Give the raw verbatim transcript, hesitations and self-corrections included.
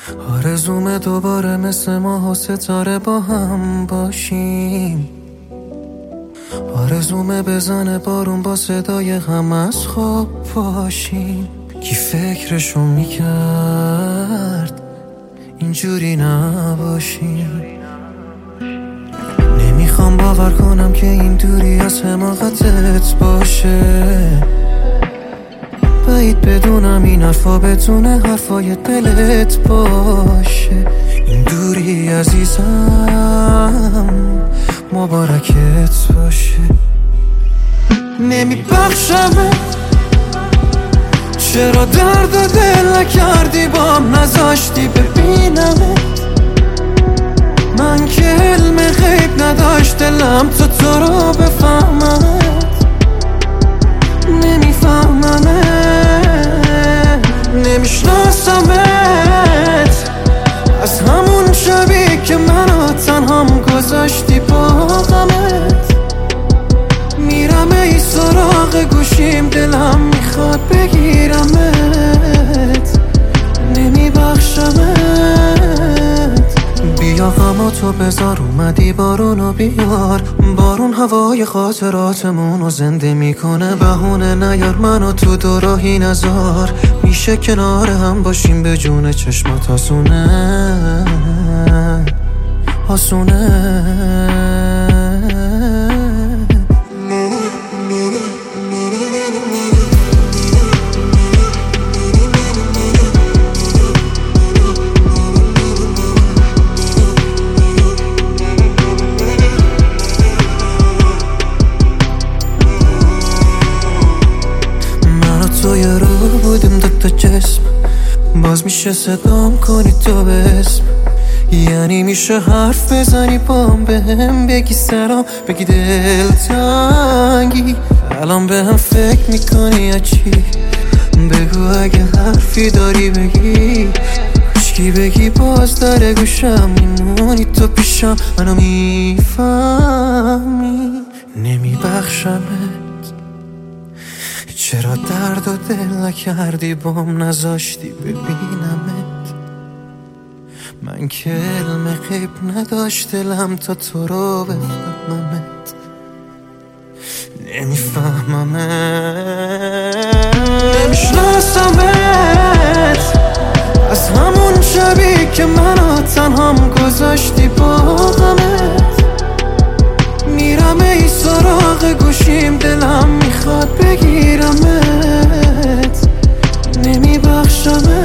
آرزومه دوباره مثل ماه و ستاره با هم باشیم. آرزومه بزنه بارون با صدای غم از خواب باشیم. کی فکرشو میکرد اینجوری نباشیم. نمیخوام باور کنم که این دوری از حماقتت باشه. بعید بدونم این حرفا بتونه حرفای دلت باشه. این دوری عزیزم مبارکت باشه. نمیبخشمت، چرا درد و دل نکردی بام، نذاشتی ببینمت. من که علم غیب نداشت دلم تو تو رو بفهممت. نمیفهممت، نمیشناسمت. از همون شبی که منو تنهام گذاشتی با غمت. میرم ای سراغ گوشیم، دلم میخواد بگیرمت. نمیبخشمت. بیا غما تو بذار، اومدی بارونو بیار. بارون هوای خاطراتمونو زنده میکنه. بهونه نیار منو تو دوراهی نذار. میشه کنار هم باشیم به جون چشمات آسونه آسونه. توی رو بودیم دوتا جسم، باز میشه صدام کنی تو به اسم. یعنی میشه حرف بزنی بام، به هم بگی سلام، بگی دلتنگی. الان به هم فکر میکنی یا چی؟ بگو اگه حرفی داری بگی. هیچکی بگی باز در گوشم میمونی تو پیشم، منو میفهمی. نمیبخشمت، چرا درد و دل نکردی بام، نذاشتی ببینمت. من که علم غیب نداشت دلم تا تو رو بفهممت. نمیفهممت، نمیشناسمت. از همون شبی که منو تنهام گذاشتی با غمت. میرم ای سراغ گوشیم، دلم میخواد بگیرمت. نمیبخشمت.